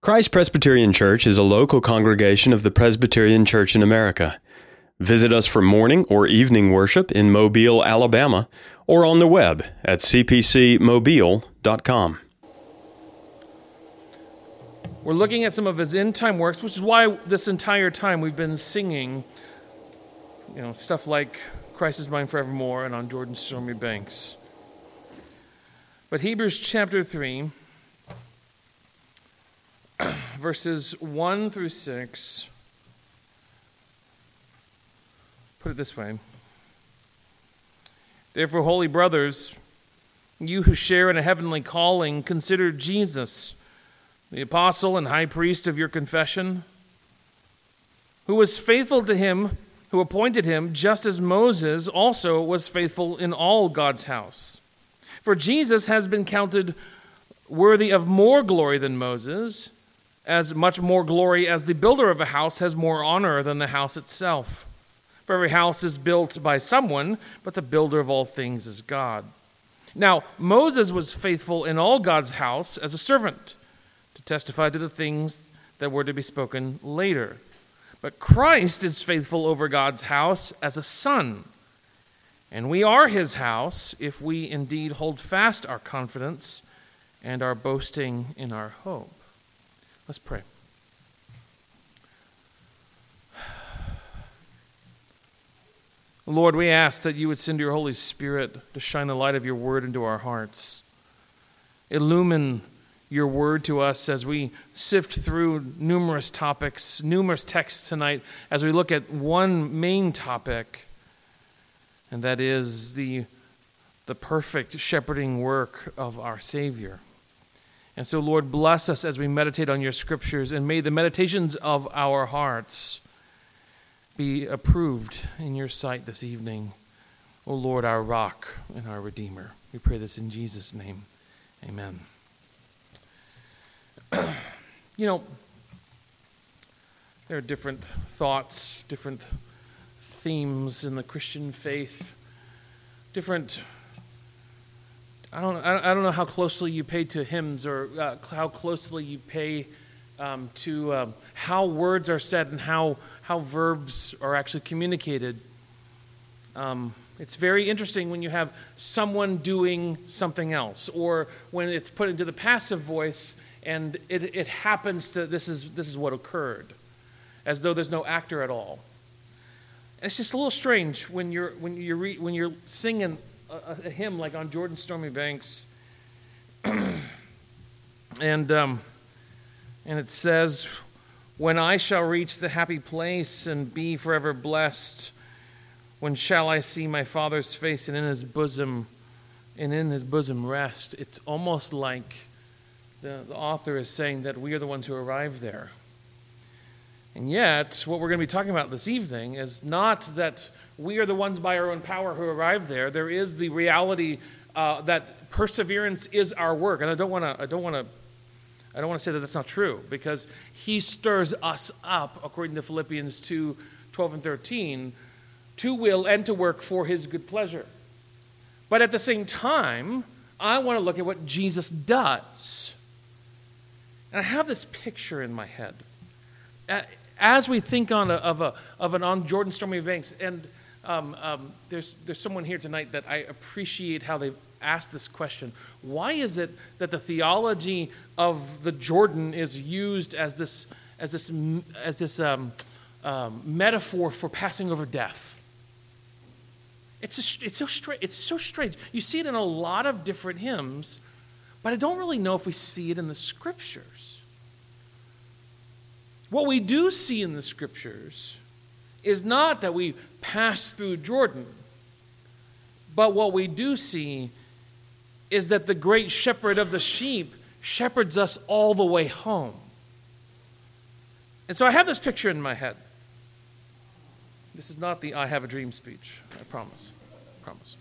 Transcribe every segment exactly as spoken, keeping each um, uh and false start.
Christ Presbyterian Church is a local congregation of the Presbyterian Church in America. Visit us for morning or evening worship in Mobile, Alabama, or on the web at c p c mobile dot com. We're looking at some of his end-time works, which is why this entire time we've been singing, you know, stuff like Christ is Mine Forevermore and On Jordan's Stormy Banks. But Hebrews chapter three, verses one through six, put it this way. Therefore, holy brothers, you who share in a heavenly calling, consider Jesus, the apostle and high priest of your confession, who was faithful to him who appointed him, just as Moses also was faithful in all God's house. For Jesus has been counted worthy of more glory than Moses, as much more glory as the builder of a house has more honor than the house itself. For every house is built by someone, but the builder of all things is God. Now, Moses was faithful in all God's house as a servant, to testify to the things that were to be spoken later. But Christ is faithful over God's house as a son. And we are his house if we indeed hold fast our confidence and our boasting in our hope. Let's pray. Lord, we ask that you would send your Holy Spirit to shine the light of your word into our hearts. Illumine your word to us as we sift through numerous topics, numerous texts tonight, as we look at one main topic, and that is the, the perfect shepherding work of our Savior. And so, Lord, bless us as we meditate on your scriptures, and may the meditations of our hearts be approved in your sight this evening. O Lord, our rock and our Redeemer. We pray this in Jesus' name. Amen. You know, there are different thoughts, different themes in the Christian faith, different... I don't, I don't know how closely you pay to hymns or uh, how closely you pay um, to uh, how words are said and how, how verbs are actually communicated. Um, it's very interesting when you have someone doing something else, or when it's put into the passive voice and it, it happens that this is, this is what occurred, as though there's no actor at all. And it's just a little strange when you're, when you're, re, when you're singing A, a hymn like On Jordan's Stormy Banks, and um, and it says, "When I shall reach the happy place and be forever blessed, when shall I see my Father's face and in His bosom, and in His bosom rest?" It's almost like the, the author is saying that we are the ones who arrive there. And yet, what we're going to be talking about this evening is not that we are the ones by our own power who arrive there. There is the reality uh, that perseverance is our work, and I don't want to. I don't want to. I don't want to say that that's not true, because He stirs us up, according to Philippians two, twelve and thirteen, to will and to work for His good pleasure. But at the same time, I want to look at what Jesus does, and I have this picture in my head as we think on a, of a of an On Jordan Stormy Banks, and. Um, um, there's there's someone here tonight that I appreciate how they've asked this question. Why is it that the theology of the Jordan is used as this as this as this um, um, metaphor for passing over death? It's a, it's so strange. It's so strange. You see it in a lot of different hymns, but I don't really know if we see it in the scriptures. What we do see in the scriptures is not that we pass through Jordan, but what we do see is that the great shepherd of the sheep shepherds us all the way home. And so I have this picture in my head. This is not the I have a dream speech, I promise. I promise.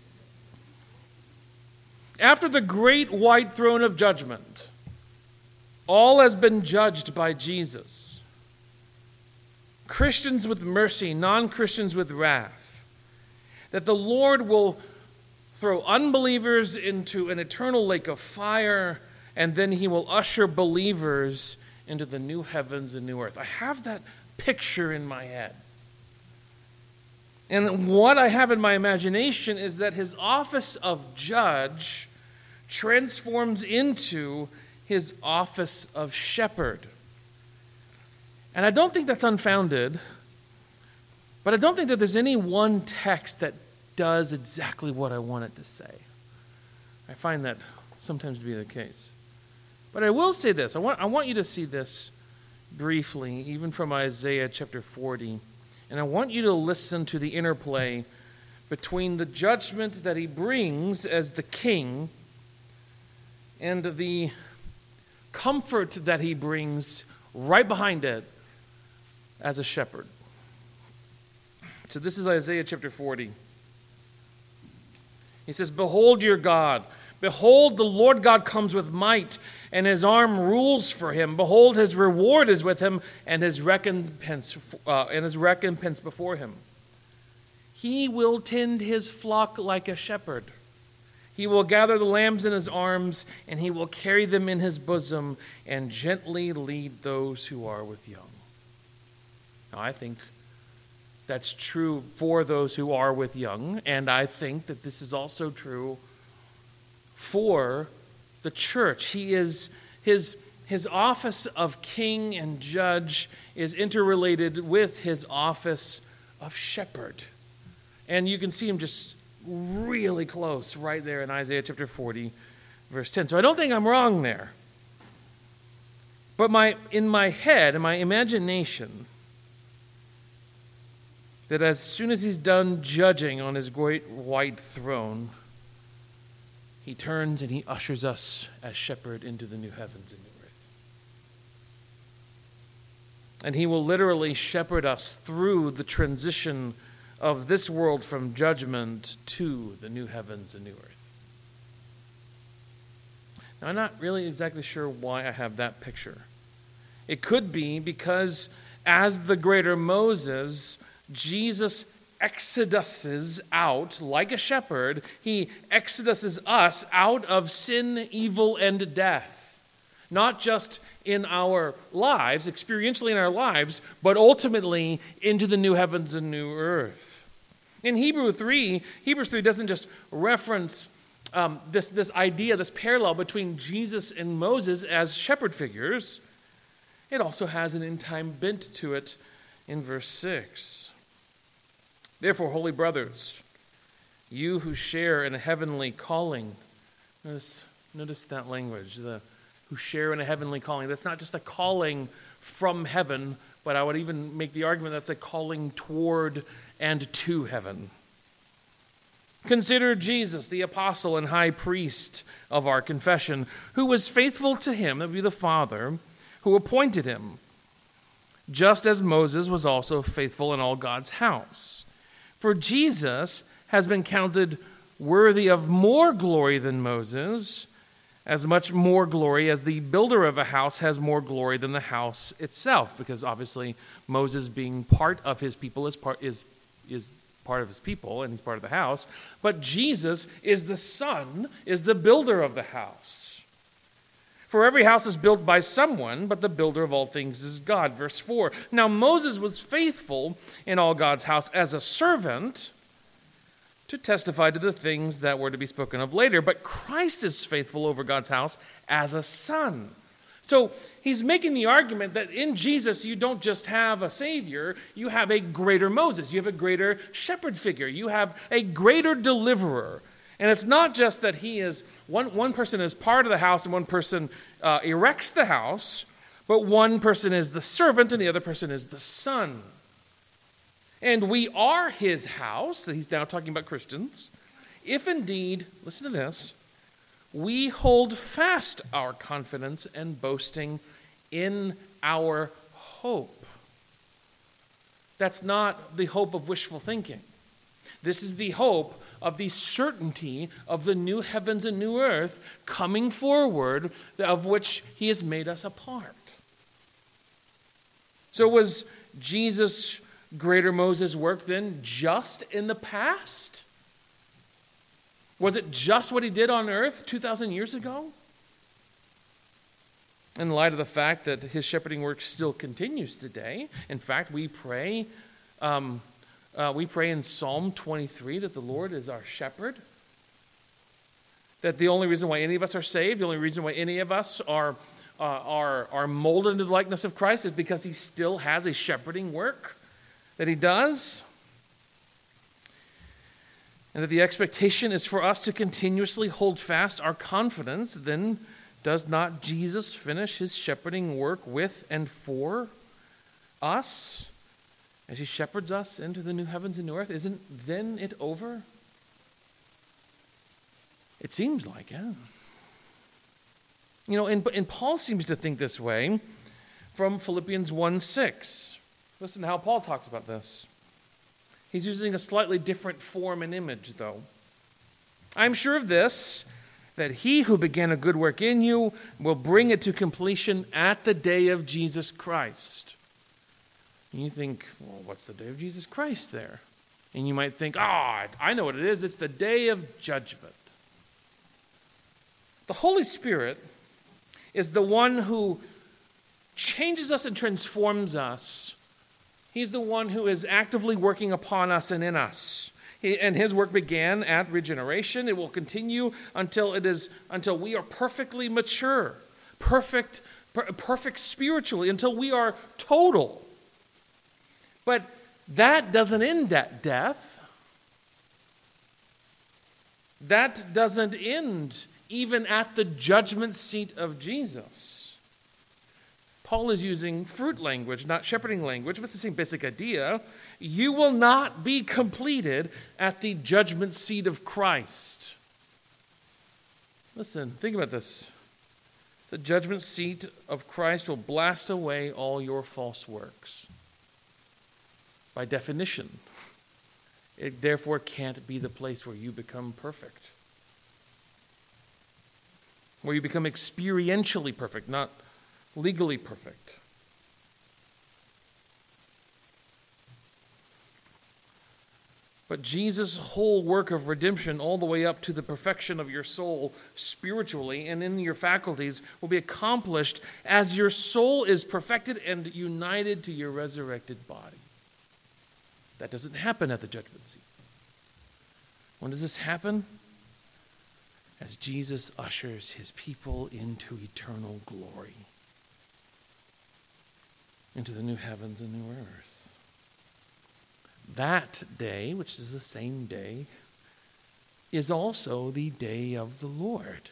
After the great white throne of judgment, all has been judged by Jesus. Christians with mercy, non-Christians with wrath, that the Lord will throw unbelievers into an eternal lake of fire, and then He will usher believers into the new heavens and new earth. I have that picture in my head. And what I have in my imagination is that his office of judge transforms into his office of shepherd. And I don't think that's unfounded, but I don't think that there's any one text that does exactly what I want it to say. I find that sometimes to be the case. But I will say this. I want, I want you to see this briefly, even from Isaiah chapter forty. And I want you to listen to the interplay between the judgment that he brings as the king and the comfort that he brings right behind it as a shepherd. So this is Isaiah chapter forty. He says, "Behold your God. Behold, the Lord God comes with might, and his arm rules for him. Behold, his reward is with him, and his recompense, uh, and his recompense before him. He will tend his flock like a shepherd. He will gather the lambs in his arms, and he will carry them in his bosom, and gently lead those who are with young." Now, I think that's true for those who are with young, and I think that this is also true for the church. He is his his office of king and judge is interrelated with his office of shepherd. And you can see him just really close right there in Isaiah chapter forty, verse ten. So I don't think I'm wrong there. But my in my head, in my imagination, that as soon as he's done judging on his great white throne, he turns and he ushers us as shepherd into the new heavens and new earth. And he will literally shepherd us through the transition of this world from judgment to the new heavens and new earth. Now, I'm not really exactly sure why I have that picture. It could be because as the greater Moses, Jesus exoduses out like a shepherd. He exoduses us out of sin, evil, and death. Not just in our lives, experientially in our lives, but ultimately into the new heavens and new earth. In Hebrew three, Hebrews three doesn't just reference um, this, this idea, this parallel between Jesus and Moses as shepherd figures. It also has an end-time bent to it in verse six. "Therefore, holy brothers, you who share in a heavenly calling," notice, notice that language, the who share in a heavenly calling. That's not just a calling from heaven, but I would even make the argument that's a calling toward and to heaven. "Consider Jesus, the apostle and high priest of our confession, who was faithful to him," that would be the Father, "who appointed him, just as Moses was also faithful in all God's house. For Jesus has been counted worthy of more glory than Moses, as much more glory as the builder of a house has more glory than the house itself." Because obviously Moses, being part of his people, is part is is part of his people, and he's part of the house. But Jesus is the son, is the builder of the house. "For every house is built by someone, but the builder of all things is God." Verse four. "Now Moses was faithful in all God's house as a servant to testify to the things that were to be spoken of later. But Christ is faithful over God's house as a son." So he's making the argument that in Jesus you don't just have a Savior, you have a greater Moses, you have a greater shepherd figure, you have a greater deliverer. And it's not just that he is, one, one person is part of the house and one person uh, erects the house, but one person is the servant and the other person is the son. And we are his house, he's now talking about Christians, if indeed, listen to this, we hold fast our confidence and boasting in our hope. That's not the hope of wishful thinking. This is the hope of the certainty of the new heavens and new earth coming forward, of which he has made us a part. So was Jesus' greater Moses' work then just in the past? Was it just what he did on earth two thousand years ago? in light of the fact that his shepherding work still continues today. In fact, we pray, um, uh, we pray in Psalm twenty-three that the Lord is our shepherd. That the only reason why any of us are saved, the only reason why any of us are uh, are are molded into the likeness of Christ is because he still has a shepherding work that he does. And that the expectation is for us to continuously hold fast our confidence. Then does not Jesus finish his shepherding work with and for us as he shepherds us into the new heavens and new earth? Isn't then it over? It seems like, yeah. You know, and, and Paul seems to think this way from Philippians one six. Listen to how Paul talks about this. He's using a slightly different form and image, though. I'm sure of this, that he who began a good work in you will bring it to completion at the day of Jesus Christ. And you think, well, what's the day of Jesus Christ there? And you might think, ah, oh, I know what it is. It's the day of judgment. The Holy Spirit is the one who changes us and transforms us. He's the one who is actively working upon us and in us. He, and his work began at regeneration. It will continue until it is until we are perfectly mature, perfect, per, perfect spiritually, until we are total. But that doesn't end at death. That doesn't end even at the judgment seat of Jesus. Paul is using fruit language, not shepherding language, but it's the same basic idea. You will not be completed at the judgment seat of Christ. Listen, think about this. The judgment seat of Christ will blast away all your false works. By definition, it therefore can't be the place where you become perfect. Where you become experientially perfect, not legally perfect. But Jesus' whole work of redemption, all the way up to the perfection of your soul spiritually and in your faculties, will be accomplished as your soul is perfected and united to your resurrected body. That doesn't happen at the judgment seat. When does this happen? As Jesus ushers his people into eternal glory, into the new heavens and new earth. That day, which is the same day, is also the day of the Lord.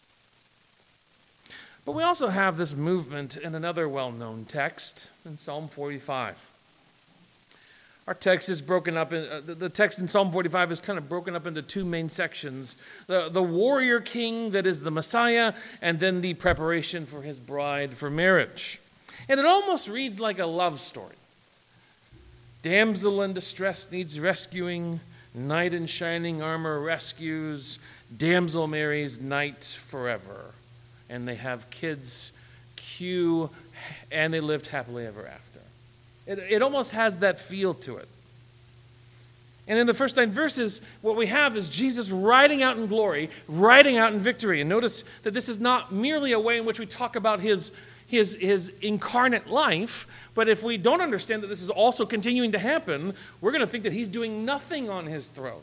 But we also have this movement in another well-known text in Psalm forty-five. Our text is broken up, in, uh, the text in Psalm forty-five is kind of broken up into two main sections. The, the warrior king that is the Messiah, and then the preparation for his bride for marriage. And it almost reads like a love story. Damsel in distress needs rescuing, knight in shining armor rescues, damsel marries knight forever. And they have kids, cue, and they lived happily ever after. It, it almost has that feel to it. And in the first nine verses, what we have is Jesus riding out in glory, riding out in victory. And notice that this is not merely a way in which we talk about his, his, his incarnate life, but if we don't understand that this is also continuing to happen, we're going to think that he's doing nothing on his throne.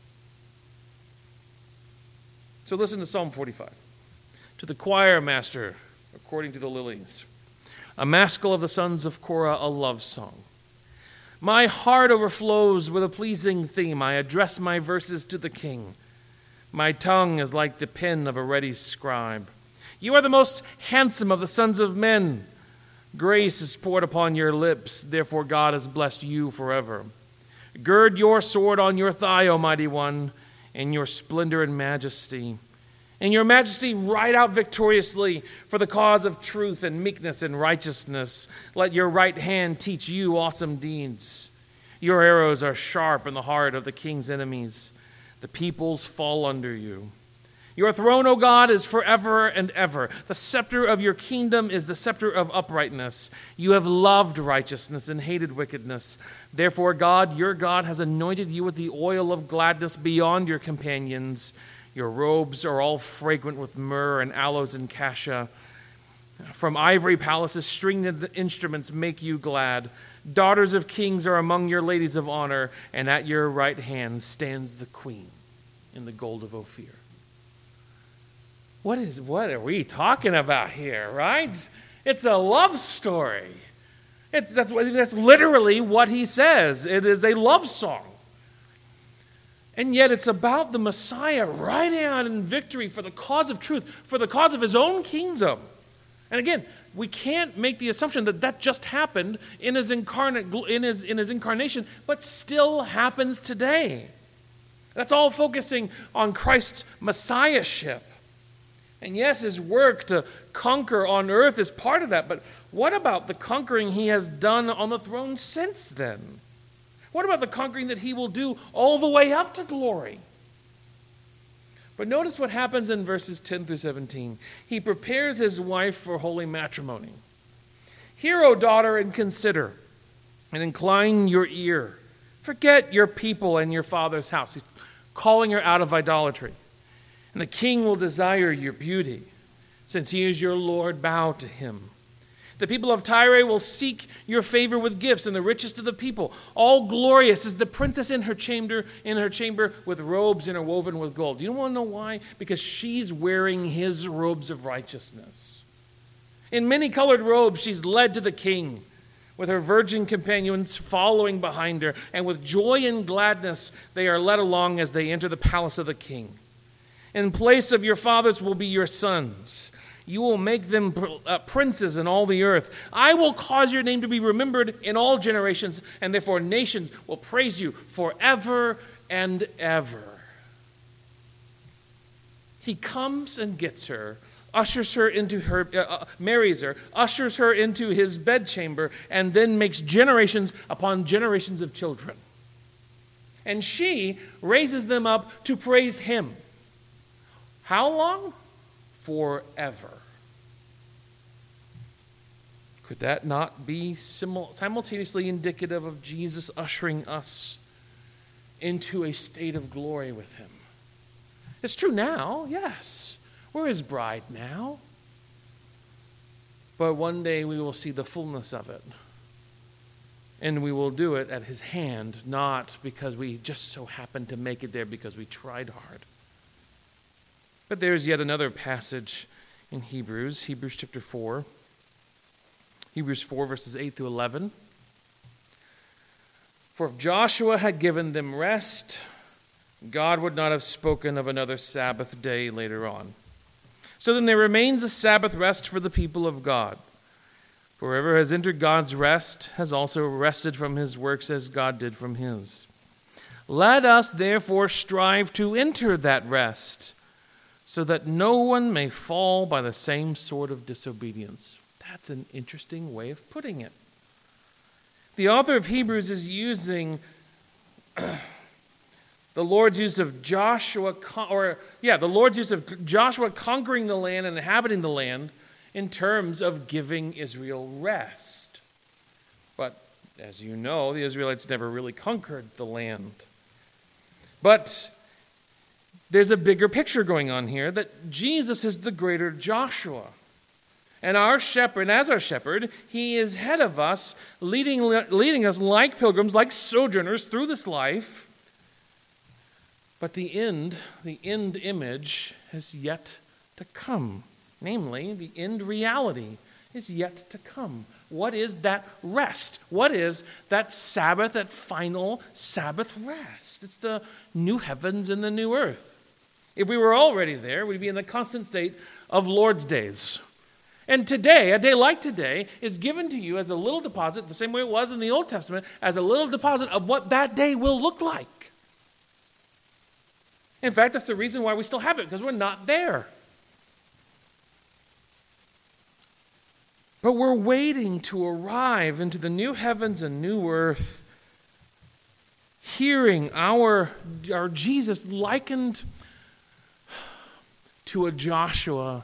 So listen to Psalm forty-five. To the choir master, according to the lilies. A maskil of the sons of Korah, a love song. My heart overflows with a pleasing theme. I address my verses to the king. My tongue is like the pen of a ready scribe. You are the most handsome of the sons of men. Grace is poured upon your lips. Therefore God has blessed you forever. Gird your sword on your thigh, O mighty one, in your splendor and majesty. In your majesty, ride out victoriously for the cause of truth and meekness and righteousness. Let your right hand teach you awesome deeds. Your arrows are sharp in the heart of the king's enemies. The peoples fall under you. Your throne, O God, is forever and ever. The scepter of your kingdom is the scepter of uprightness. You have loved righteousness and hated wickedness. Therefore, God, your God, has anointed you with the oil of gladness beyond your companions. Your robes are all fragrant with myrrh and aloes and cassia. From ivory palaces, stringed instruments make you glad. Daughters of kings are among your ladies of honor, and at your right hand stands the queen in the gold of Ophir. What is, what are we talking about here, right? It's a love story. It's, that's, that's literally what he says. It is a love song. And yet it's about the Messiah riding out in victory for the cause of truth, for the cause of his own kingdom. And again, we can't make the assumption that that just happened in his, incarnate, in his, in his incarnation, but still happens today. That's all focusing on Christ's messiahship. And yes, his work to conquer on earth is part of that, but what about the conquering he has done on the throne since then? What about the conquering that he will do all the way up to glory? But notice what happens in verses ten through seventeen. He prepares his wife for holy matrimony. Hear, O daughter, and consider, and incline your ear. Forget your people and your father's house. He's calling her out of idolatry. And the king will desire your beauty. Since he is your Lord, bow to him. The people of Tyre will seek your favor with gifts, and the richest of the people. All glorious is the princess in her chamber, in her chamber with robes interwoven with gold. You want to know why? Because she's wearing his robes of righteousness. In many colored robes, she's led to the king, with her virgin companions following behind her, and with joy and gladness they are led along as they enter the palace of the king. In place of your fathers will be your sons. You will make them uh, princes in all the earth. I will cause your name to be remembered in all generations, and therefore nations will praise you forever and ever. He comes and gets her, ushers her into her, uh, marries her, ushers her into his bedchamber, and then makes generations upon generations of children. And she raises them up to praise him. How long? Forever. Could that not be simultaneously indicative of Jesus ushering us into a state of glory with him? It's true now, yes. We're his bride now. But one day we will see the fullness of it. And we will do it at his hand, not because we just so happened to make it there because we tried hard. But there's yet another passage in Hebrews, Hebrews chapter four. Hebrews four, verses eight through eleven. For if Joshua had given them rest, God would not have spoken of another Sabbath day later on. So then there remains a Sabbath rest for the people of God. For whoever has entered God's rest has also rested from his works as God did from his. Let us therefore strive to enter that rest, so that no one may fall by the same sort of disobedience. That's an interesting way of putting it. The author of Hebrews is using the Lord's use of Joshua, or yeah, the Lord's use of Joshua conquering the land and inhabiting the land in terms of giving Israel rest. But as you know, the Israelites never really conquered the land. But there's a bigger picture going on here, that Jesus is the greater Joshua. And our shepherd, and as our shepherd, he is ahead of us, leading, leading us like pilgrims, like sojourners through this life. But the end, the end image is yet to come. Namely, the end reality is yet to come. What is that rest? What is that Sabbath, that final Sabbath rest? It's the new heavens and the new earth. If we were already there, we'd be in the constant state of Lord's days. And today, a day like today, is given to you as a little deposit, the same way it was in the Old Testament, as a little deposit of what that day will look like. In fact, that's the reason why we still have it, because we're not there. But we're waiting to arrive into the new heavens and new earth, hearing our, our Jesus likened to a Joshua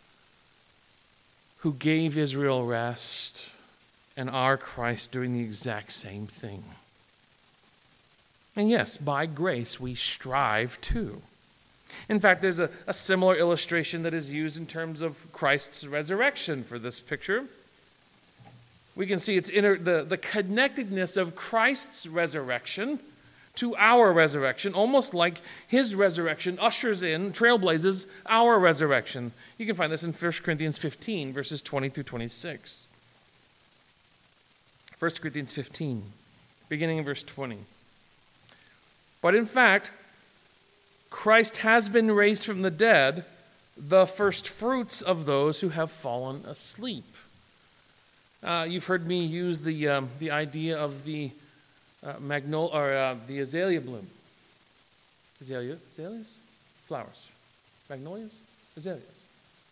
who gave Israel rest, and our Christ doing the exact same thing. And yes, by grace we strive too. In fact, there's a, a similar illustration that is used in terms of Christ's resurrection for this picture. We can see its inner, the, the connectedness of Christ's resurrection to our resurrection, almost like his resurrection ushers in, trailblazes our resurrection. You can find this in First Corinthians fifteen, verses twenty through twenty-six. First Corinthians fifteen, beginning in verse twenty. But in fact, Christ has been raised from the dead, the first fruits of those who have fallen asleep. Uh, you've heard me use the um, the idea of the uh, magnol or uh, the azalea bloom. Azalea, azaleas, flowers, magnolias, azaleas.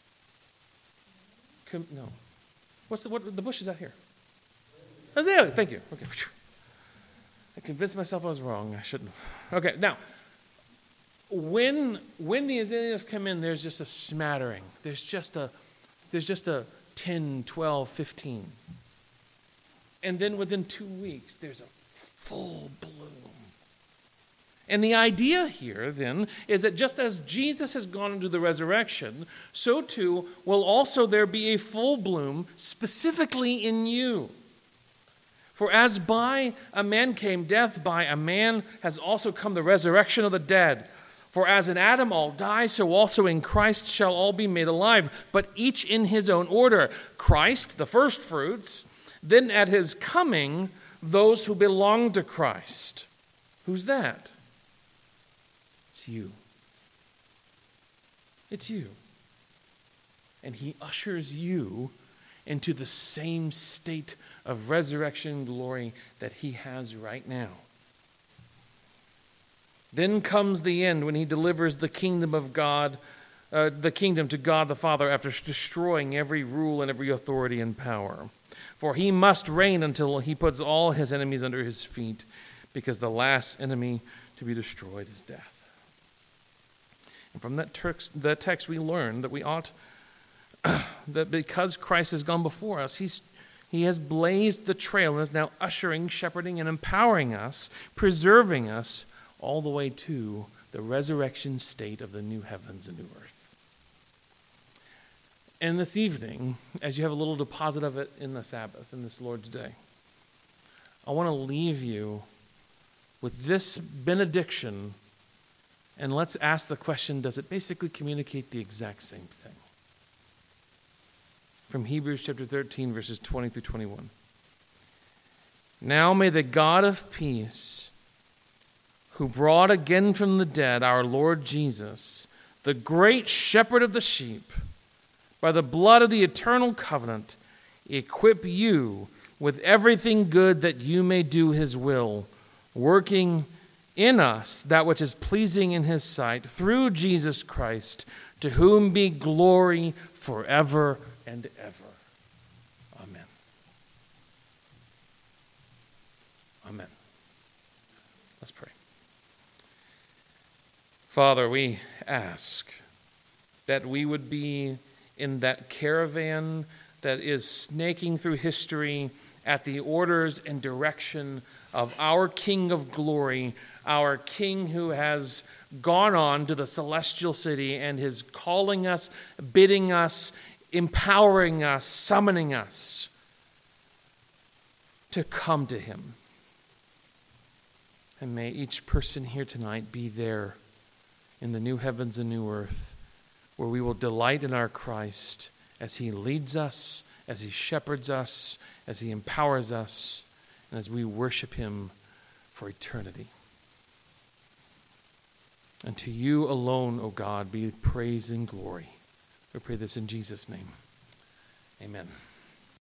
Com- no, what's the what the bush is out here? Azalea. Thank you. Okay, I convinced myself I was wrong. I shouldn't have. Okay, now. When when the azaleas come in, there's just a smattering. There's just a there's just a ten, twelve, fifteen. And then within two weeks, there's a full bloom. And the idea here, then, is that just as Jesus has gone into the resurrection, so too will also there be a full bloom specifically in you. For as by a man came death, by a man has also come the resurrection of the dead. For as in Adam all die, so also in Christ shall all be made alive, but each in his own order. Christ, the first fruits, then at his coming, those who belong to Christ. Who's that? It's you. It's you. And he ushers you into the same state of resurrection glory that he has right now. Then comes the end when he delivers the kingdom of God, uh, the kingdom to God the Father after destroying every rule and every authority and power. For he must reign until he puts all his enemies under his feet, because the last enemy to be destroyed is death. And from that text, that text we learn that we ought, that because Christ has gone before us, he's He has blazed the trail and is now ushering, shepherding, and empowering us, preserving us all the way to the resurrection state of the new heavens and new earth. And this evening, as you have a little deposit of it in the Sabbath, in this Lord's Day, I want to leave you with this benediction, and let's ask the question, does it basically communicate the exact same thing? From Hebrews chapter thirteen, verses twenty through twenty-one. Now may the God of peace, who brought again from the dead our Lord Jesus, the great shepherd of the sheep, by the blood of the eternal covenant, equip you with everything good that you may do his will, working in us that which is pleasing in his sight, through Jesus Christ, to whom be glory forever and ever. Amen. Amen. Let's pray. Father, we ask that we would be in that caravan that is snaking through history at the orders and direction of our King of glory, our King who has gone on to the celestial city and is calling us, bidding us, empowering us, summoning us to come to him. And may each person here tonight be there in the new heavens and new earth, where we will delight in our Christ as he leads us, as he shepherds us, as he empowers us, and as we worship him for eternity. And to you alone, O God, be praise and glory. We pray this in Jesus' name. Amen.